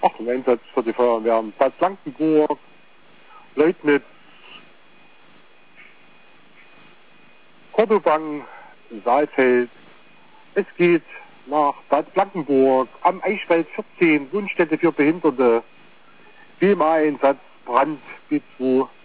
Ach, ein Einsatz für die Feuerwehr. Bad Blankenburg, Leutnitz, Kordobang, Saalfeld. Es geht nach Bad Blankenburg, am Eichwald 14, Wohnstätte für Behinderte. BMA-Einsatz, Brand, B2.